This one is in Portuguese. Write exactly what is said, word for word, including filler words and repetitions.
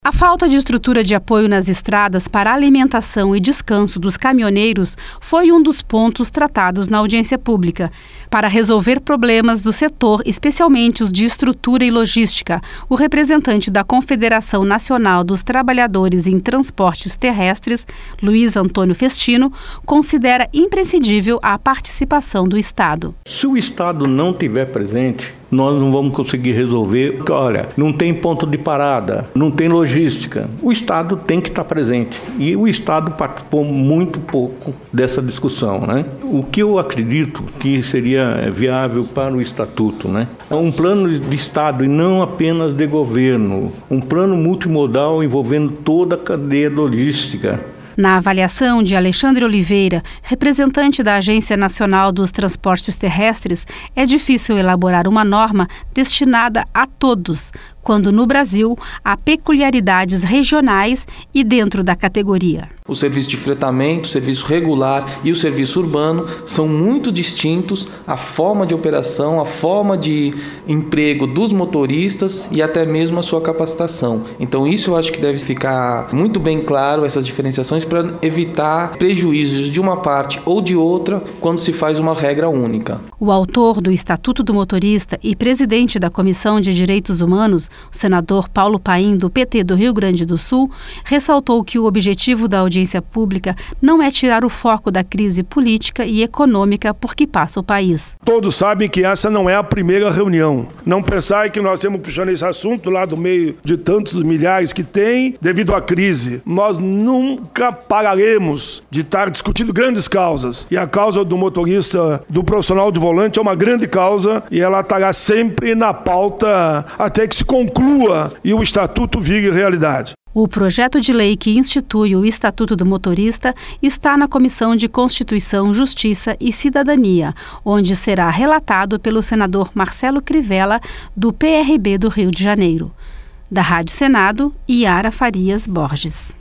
A falta de estrutura de apoio nas estradas para a alimentação e descanso dos caminhoneiros foi um dos pontos tratados na audiência pública. Para resolver problemas do setor, especialmente os de estrutura e logística, o representante da Confederação Nacional dos Trabalhadores em Transportes Terrestres, Luiz Antônio Festino, considera imprescindível a participação do Estado. Se o Estado não estiver presente, nós não vamos conseguir resolver, porque, olha, não tem ponto de parada, não tem logística. O Estado tem que estar presente. E o Estado participou muito pouco dessa discussão, né? O que eu acredito que seria viável para o Estatuto, né? É um plano de Estado e não apenas de governo. Um plano multimodal envolvendo toda a cadeia logística. Na avaliação de Alexandre Oliveira, representante da Agência Nacional dos Transportes Terrestres, é difícil elaborar uma norma destinada a todos, quando no Brasil há peculiaridades regionais e dentro da categoria. O serviço de fretamento, o serviço regular e o serviço urbano são muito distintos, a forma de operação, a forma de emprego dos motoristas e até mesmo a sua capacitação. Então isso eu acho que deve ficar muito bem claro, essas diferenciações, para evitar prejuízos de uma parte ou de outra quando se faz uma regra única. O autor do Estatuto do Motorista e presidente da Comissão de Direitos Humanos, o senador Paulo Paim, do P T do Rio Grande do Sul, ressaltou que o objetivo da audiência pública não é tirar o foco da crise política e econômica por que passa o país. Todos sabem que essa não é a primeira reunião. Não pensar que nós temos puxando esse assunto lá do meio de tantos milhares que tem devido à crise. Nós nunca pararemos de estar discutindo grandes causas. E a causa do motorista, do profissional de volante é uma grande causa e ela estará sempre na pauta até que se conclua e o Estatuto vire realidade. O projeto de lei que institui o Estatuto do Motorista está na Comissão de Constituição, Justiça e Cidadania, onde será relatado pelo senador Marcelo Crivella, do P R B do Rio de Janeiro. Da Rádio Senado, Yara Farias Borges.